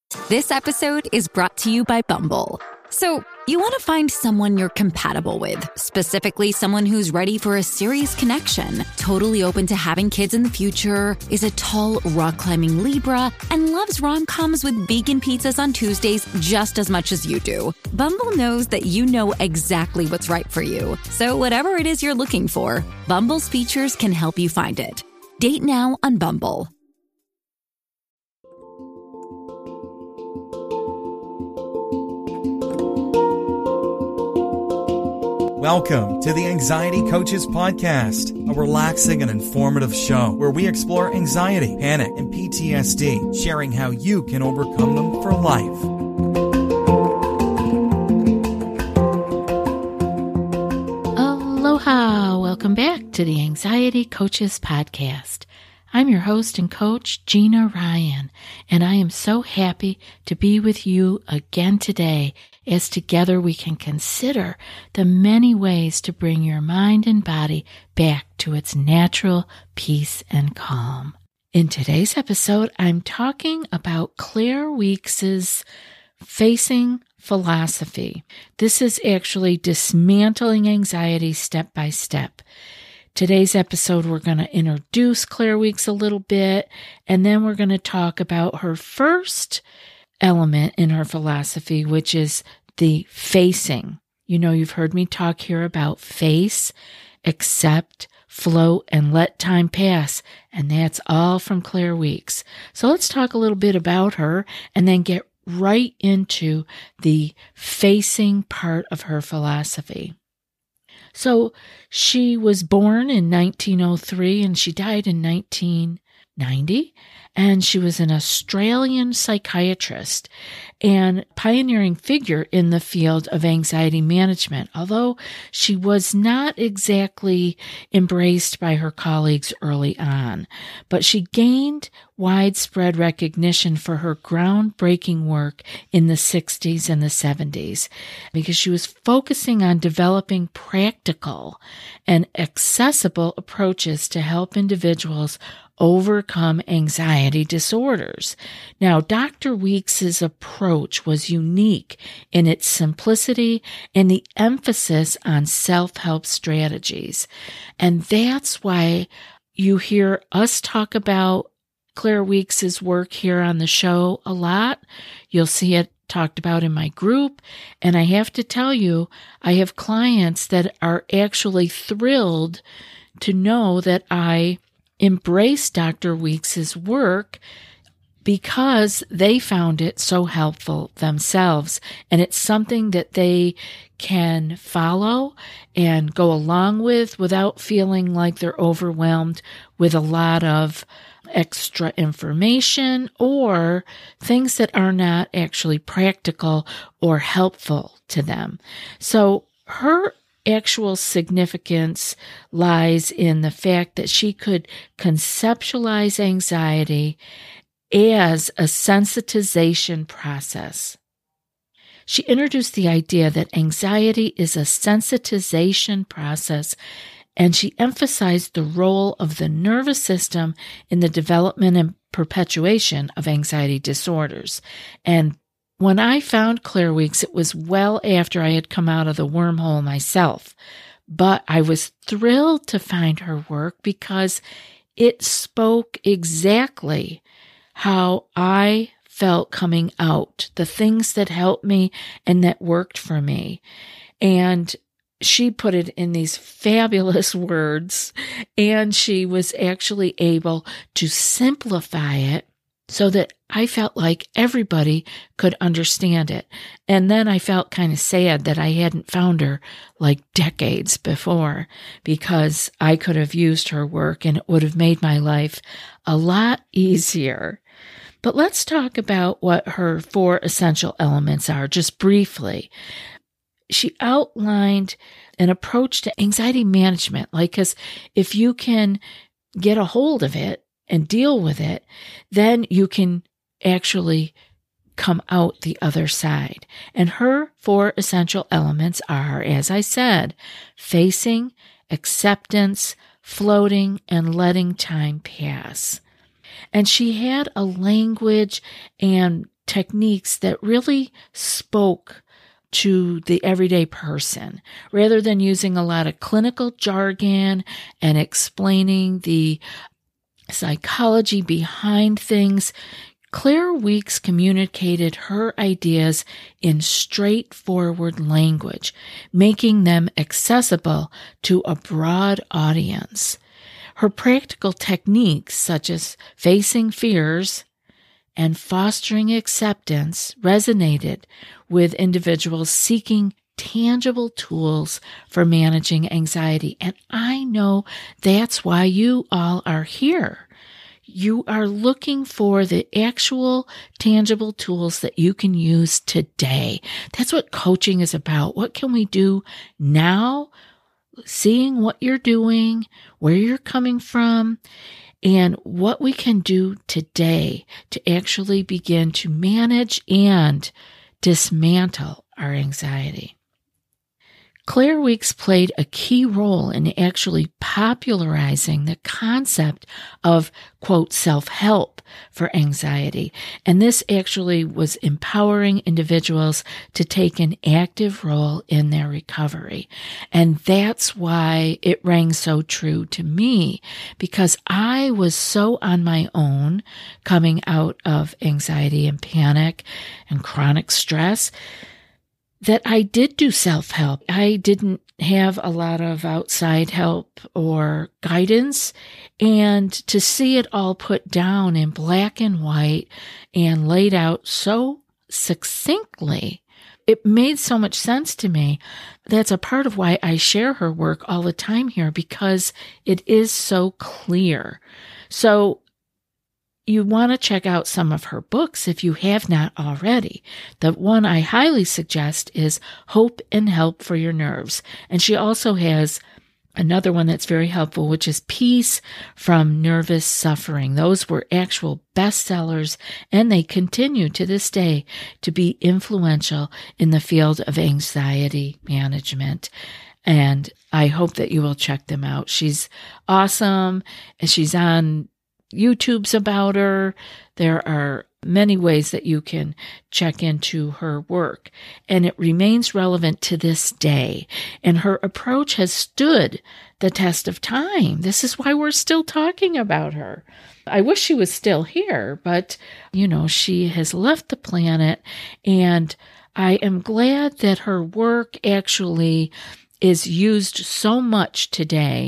This episode is brought to you by Bumble. So, you want to find someone you're compatible with, specifically someone who's ready for a serious connection, totally open to having kids in the future, is a tall, rock-climbing Libra, and loves rom-coms with vegan pizzas on Tuesdays just as much as you do. Bumble knows that you know exactly what's right for you. So whatever it is you're looking for, Bumble's features can help you find it. Date now on Bumble. Welcome to the Anxiety Coaches Podcast, a relaxing and informative show where we explore anxiety, panic, and PTSD, sharing how you can overcome them for life. Aloha! Welcome back to the Anxiety Coaches Podcast. I'm your host and coach, Gina Ryan, and I am so happy to be with you again today as together we can consider the many ways to bring your mind and body back to its natural peace and calm. In today's episode, I'm talking about Claire Weeks's Facing philosophy. This is actually dismantling anxiety step by step. Today's episode, we're going to introduce Claire Weeks a little bit, and then we're going to talk about her first element in her philosophy, which is the facing. You know, you've heard me talk here about face, accept, float, and let time pass, and that's all from Claire Weeks. So let's talk a little bit about her and then get right into the facing part of her philosophy. So she was born in 1903 and she died in 1990, and she was an Australian psychiatrist and pioneering figure in the field of anxiety management, although she was not exactly embraced by her colleagues early on. But she gained widespread recognition for her groundbreaking work in the 60s and the 70s because she was focusing on developing practical and accessible approaches to help individuals overcome anxiety disorders. Now, Dr. Weeks's approach was unique in its simplicity and the emphasis on self-help strategies. And that's why you hear us talk about Claire Weeks's work here on the show a lot. You'll see it talked about in my group. And I have to tell you, I have clients that are actually thrilled to know that I embrace Dr. Weeks's work because they found it so helpful themselves. And it's something that they can follow and go along with without feeling like they're overwhelmed with a lot of extra information or things that are not actually practical or helpful to them. So her actual significance lies in the fact that she could conceptualize anxiety as a sensitization process. She introduced the idea that anxiety is a sensitization process, and she emphasized the role of the nervous system in the development and perpetuation of anxiety disorders. And when I found Claire Weeks, it was well after I had come out of the wormhole myself. But I was thrilled to find her work because it spoke exactly how I felt coming out, the things that helped me and that worked for me. And she put it in these fabulous words, and she was actually able to simplify it so that I felt like everybody could understand it. And then I felt kind of sad that I hadn't found her like decades before, because I could have used her work and it would have made my life a lot easier. But let's talk about what her 4 essential elements are, just briefly. She outlined an approach to anxiety management, because if you can get a hold of it and deal with it, then you can actually come out the other side. And her 4 essential elements are, as I said, facing, acceptance, floating, and letting time pass. And she had a language and techniques that really spoke to the everyday person, rather than using a lot of clinical jargon and explaining the psychology behind things. Claire Weekes communicated her ideas in straightforward language, making them accessible to a broad audience. Her practical techniques, such as facing fears and fostering acceptance, resonated with individuals seeking tangible tools for managing anxiety. And I know that's why you all are here. You are looking for the actual tangible tools that you can use today. That's what coaching is about. What can we do now? Seeing what you're doing, where you're coming from, and what we can do today to actually begin to manage and dismantle our anxiety. Claire Weekes played a key role in actually popularizing the concept of, quote, self-help for anxiety. And this actually was empowering individuals to take an active role in their recovery. And that's why it rang so true to me, because I was so on my own coming out of anxiety and panic and chronic stress that I did do self-help. I didn't have a lot of outside help or guidance, and to see it all put down in black and white and laid out so succinctly, it made so much sense to me. That's a part of why I share her work all the time here, because it is so clear. So you want to check out some of her books if you have not already. The one I highly suggest is Hope and Help for Your Nerves. And she also has another one that's very helpful, which is Peace from Nervous Suffering. Those were actual bestsellers, and they continue to this day to be influential in the field of anxiety management. And I hope that you will check them out. She's awesome, and she's on YouTube's about her. There are many ways that you can check into her work, and it remains relevant to this day. And her approach has stood the test of time. This is why we're still talking about her. I wish she was still here, but, she has left the planet, and I am glad that her work actually is used so much today,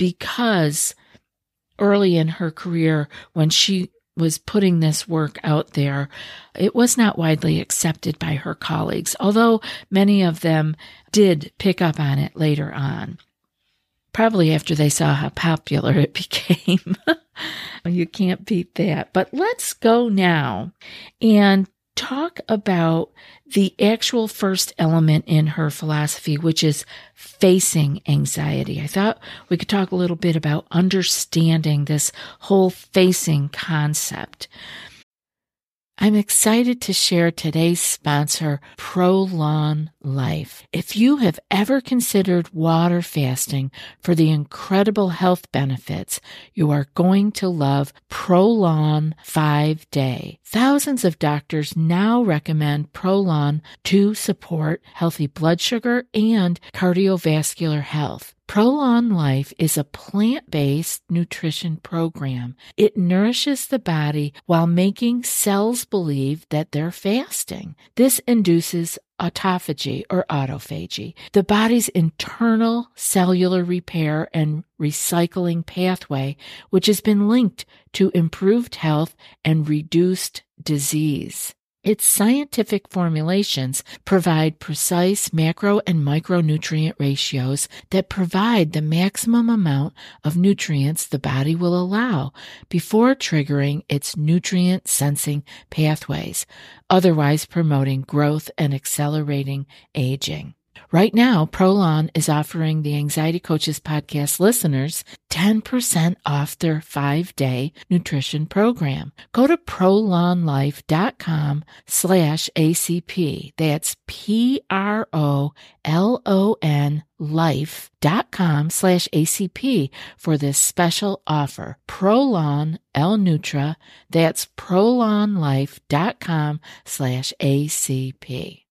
because early in her career, when she was putting this work out there, it was not widely accepted by her colleagues, although many of them did pick up on it later on, probably after they saw how popular it became. You can't beat that. But let's go now and talk about the actual first element in her philosophy, which is facing anxiety. I thought we could talk a little bit about understanding this whole facing concept. I'm excited to share today's sponsor, Prolon Life. If you have ever considered water fasting for the incredible health benefits, you are going to love Prolon 5-Day. Thousands of doctors now recommend Prolon to support healthy blood sugar and cardiovascular health. Prolon Life is a plant-based nutrition program. It nourishes the body while making cells believe that they're fasting. This induces autophagy or autophagy, the body's internal cellular repair and recycling pathway, which has been linked to improved health and reduced disease. Its scientific formulations provide precise macro and micronutrient ratios that provide the maximum amount of nutrients the body will allow before triggering its nutrient sensing pathways, otherwise promoting growth and accelerating aging. Right now, Prolon is offering the Anxiety Coaches Podcast listeners 10% off their 5-day nutrition program. Go to prolonlife.com/ACP. That's PROLON life.com/ACP for this special offer. Prolon L-Nutra. That's prolonlife.com/ACP.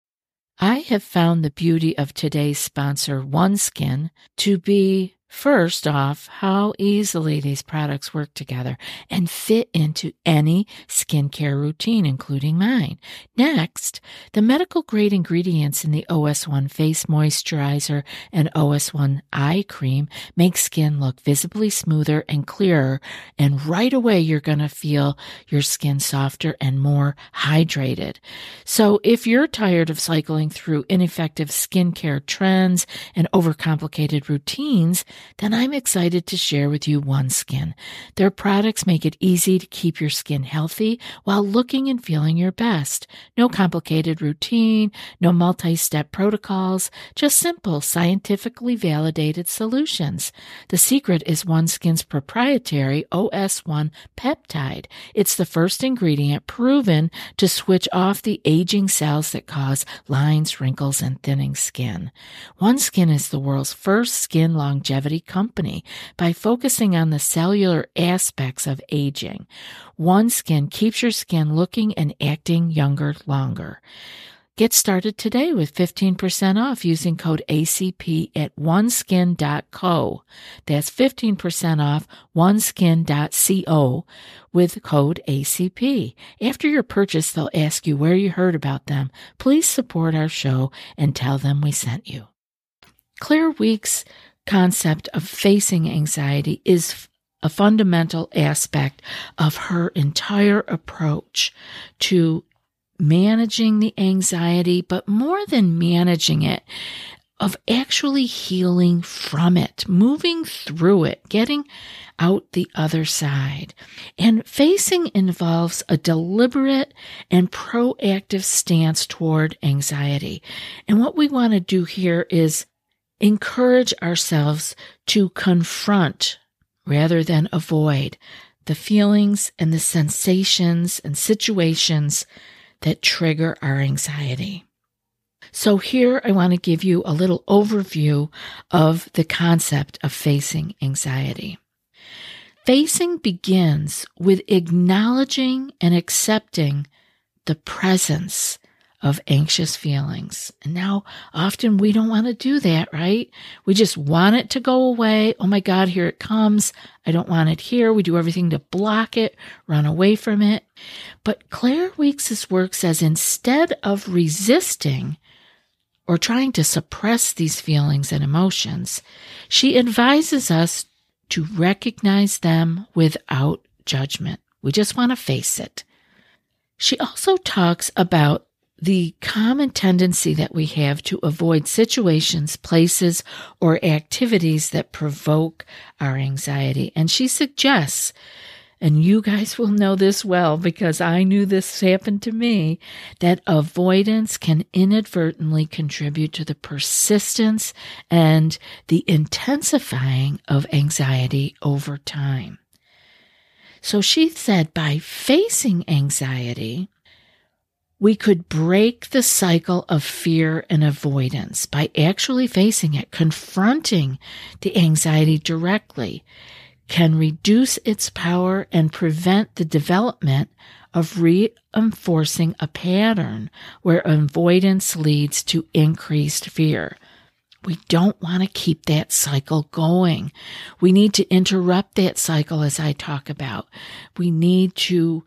I have found the beauty of today's sponsor, OneSkin, to be, first off, how easily these products work together and fit into any skincare routine, including mine. Next, the medical-grade ingredients in the OS1 Face Moisturizer and OS1 Eye Cream make skin look visibly smoother and clearer, and right away you're going to feel your skin softer and more hydrated. So if you're tired of cycling through ineffective skincare trends and overcomplicated routines, then I'm excited to share with you OneSkin. Their products make it easy to keep your skin healthy while looking and feeling your best. No complicated routine, no multi-step protocols, just simple, scientifically validated solutions. The secret is OneSkin's proprietary OS1 peptide. It's the first ingredient proven to switch off the aging cells that cause lines, wrinkles, and thinning skin. OneSkin is the world's first skin longevity company by focusing on the cellular aspects of aging. OneSkin keeps your skin looking and acting younger longer. Get started today with 15% off using code ACP at oneskin.co. That's 15% off oneskin.co with code ACP. After your purchase, they'll ask you where you heard about them. Please support our show and tell them we sent you. Claire Weekes' concept of facing anxiety is a fundamental aspect of her entire approach to managing the anxiety, but more than managing it, of actually healing from it, moving through it, getting out the other side. And facing involves a deliberate and proactive stance toward anxiety. And what we want to do here is encourage ourselves to confront rather than avoid the feelings and the sensations and situations that trigger our anxiety. So here I want to give you a little overview of the concept of facing anxiety. Facing begins with acknowledging and accepting the presence of anxious feelings. And now often we don't want to do that, right? We just want it to go away. Oh my God, here it comes. I don't want it here. We do everything to block it, run away from it. But Claire Weekes' work says instead of resisting or trying to suppress these feelings and emotions, she advises us to recognize them without judgment. We just want to face it. She also talks about the common tendency that we have to avoid situations, places, or activities that provoke our anxiety. And she suggests, and you guys will know this well because I knew this happened to me, that avoidance can inadvertently contribute to the persistence and the intensifying of anxiety over time. So she said by facing anxiety, we could break the cycle of fear and avoidance by actually facing it, confronting the anxiety directly, can reduce its power and prevent the development of reinforcing a pattern where avoidance leads to increased fear. We don't want to keep that cycle going. We need to interrupt that cycle, as I talk about. We need to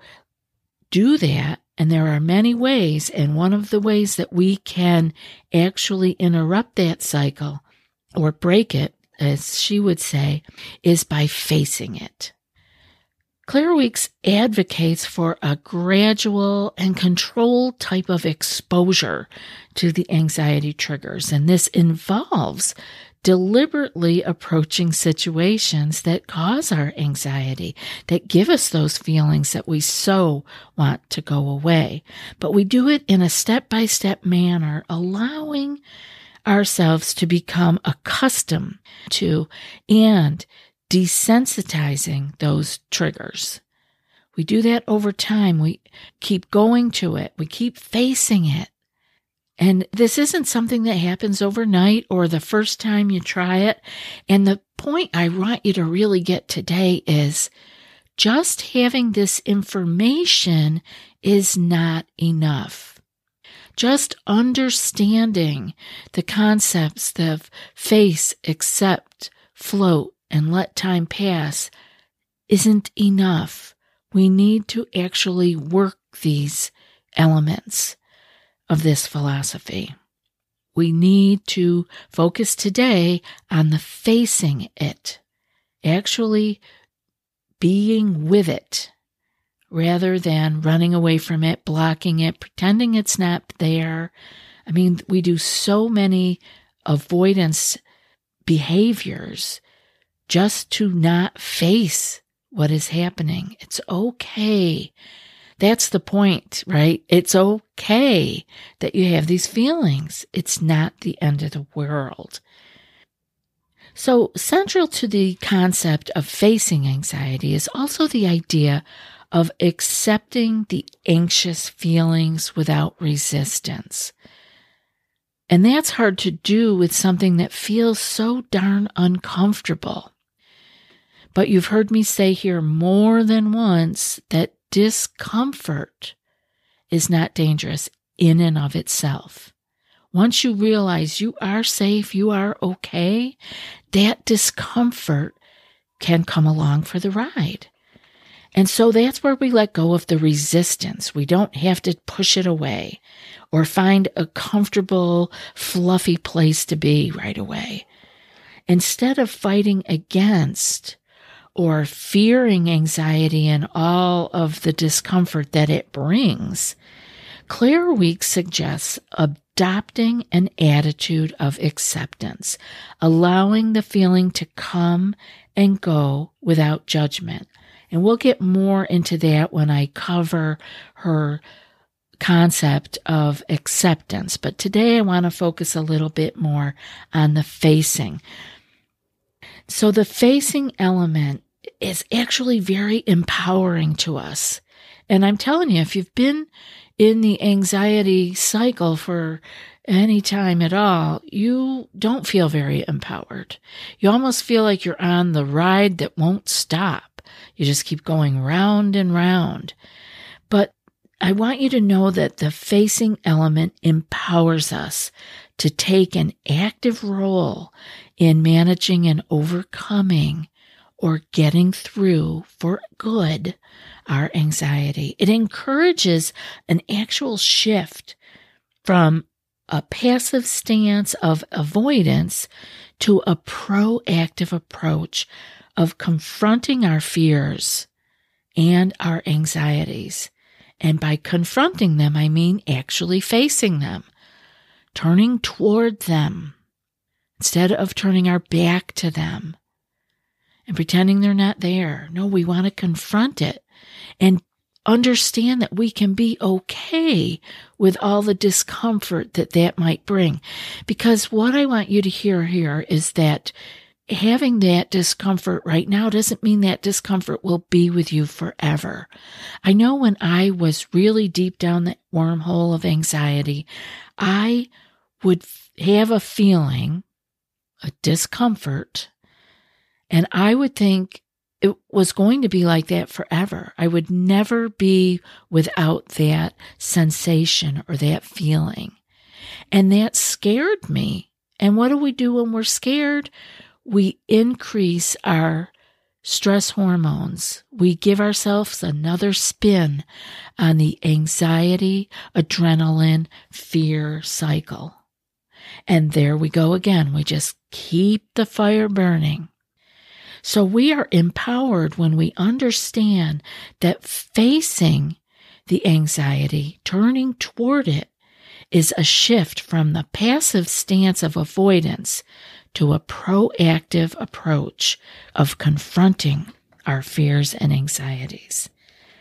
do that. And there are many ways, and one of the ways that we can actually interrupt that cycle or break it, as she would say, is by facing it. Claire Weekes advocates for a gradual and controlled type of exposure to the anxiety triggers, and this involves deliberately approaching situations that cause our anxiety, that give us those feelings that we so want to go away. But we do it in a step-by-step manner, allowing ourselves to become accustomed to and desensitizing those triggers. We do that over time. We keep going to it. We keep facing it. And this isn't something that happens overnight or the first time you try it. And the point I want you to really get today is just having this information is not enough. Just understanding the concepts of face, accept, float, and let time pass isn't enough. We need to actually work these elements of this philosophy. We need to focus today on the facing it, actually being with it, rather than running away from it, blocking it, pretending it's not there. I mean, we do so many avoidance behaviors just to not face what is happening. It's okay. That's the point, right? It's okay that you have these feelings. It's not the end of the world. So central to the concept of facing anxiety is also the idea of accepting the anxious feelings without resistance. And that's hard to do with something that feels so darn uncomfortable. But you've heard me say here more than once that discomfort is not dangerous in and of itself. Once you realize you are safe, you are okay, that discomfort can come along for the ride. And so that's where we let go of the resistance. We don't have to push it away or find a comfortable, fluffy place to be right away. Instead of fighting against or fearing anxiety and all of the discomfort that it brings, Claire Weekes suggests adopting an attitude of acceptance, allowing the feeling to come and go without judgment. And we'll get more into that when I cover her concept of acceptance. But today I want to focus a little bit more on the facing. So the facing element is actually very empowering to us. And I'm telling you, if you've been in the anxiety cycle for any time at all, you don't feel very empowered. You almost feel like you're on the ride that won't stop. You just keep going round and round. But I want you to know that the facing element empowers us to take an active role in managing and overcoming or getting through for good our anxiety. It encourages an actual shift from a passive stance of avoidance to a proactive approach of confronting our fears and our anxieties. And by confronting them, I mean actually facing them, turning toward them instead of turning our back to them and pretending they're not there. No, we want to confront it and understand that we can be okay with all the discomfort that that might bring. Because what I want you to hear here is that having that discomfort right now doesn't mean that discomfort will be with you forever. I know when I was really deep down that wormhole of anxiety, I would have a feeling, a discomfort, and I would think it was going to be like that forever. I would never be without that sensation or that feeling. And that scared me. And what do we do when we're scared? We increase our stress hormones. We give ourselves another spin on the anxiety, adrenaline, fear cycle. And there we go again. We just keep the fire burning. So we are empowered when we understand that facing the anxiety, turning toward it, is a shift from the passive stance of avoidance to a proactive approach of confronting our fears and anxieties.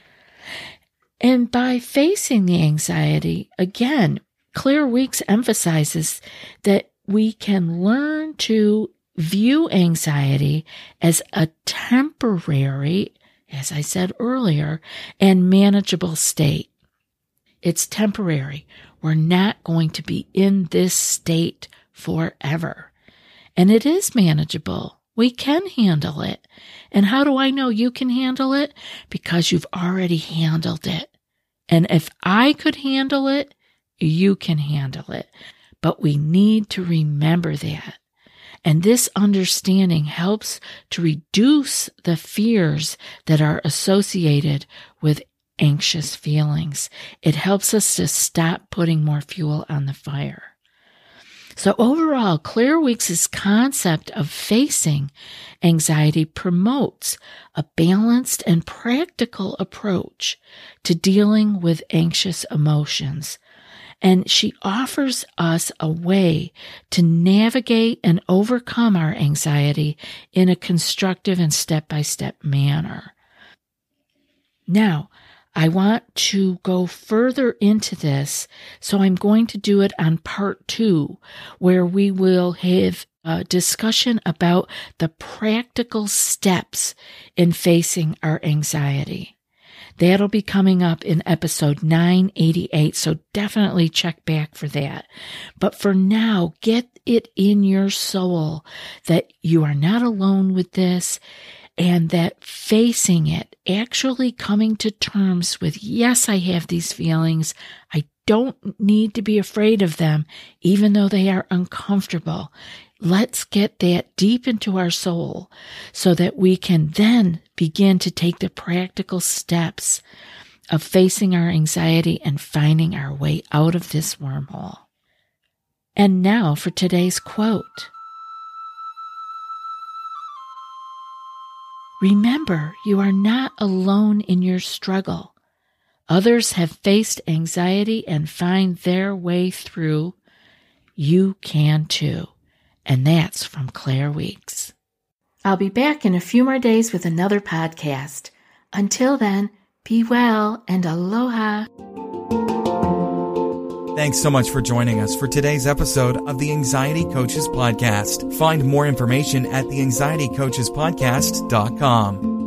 And by facing the anxiety, again, Claire Weekes emphasizes that we can learn to view anxiety as a temporary, as I said earlier, and manageable state. It's temporary. We're not going to be in this state forever. And it is manageable. We can handle it. And how do I know you can handle it? Because you've already handled it. And if I could handle it, you can handle it. But we need to remember that. And this understanding helps to reduce the fears that are associated with anxious feelings. It helps us to stop putting more fuel on the fire. So overall, Claire Weeks' concept of facing anxiety promotes a balanced and practical approach to dealing with anxious emotions. And she offers us a way to navigate and overcome our anxiety in a constructive and step-by-step manner. Now, I want to go further into this, so I'm going to do it on part 2, where we will have a discussion about the practical steps in facing our anxiety. That'll be coming up in episode 988, so definitely check back for that. But for now, get it in your soul that you are not alone with this, and that facing it, actually coming to terms with, yes, I have these feelings. I don't need to be afraid of them, even though they are uncomfortable. Let's get that deep into our soul so that we can then begin to take the practical steps of facing our anxiety and finding our way out of this wormhole. And now for today's quote. Remember, you are not alone in your struggle. Others have faced anxiety and find their way through. You can too. And that's from Claire Weeks. I'll be back in a few more days with another podcast. Until then, be well and aloha. Thanks so much for joining us for today's episode of the Anxiety Coaches Podcast. Find more information at theanxietycoachespodcast.com.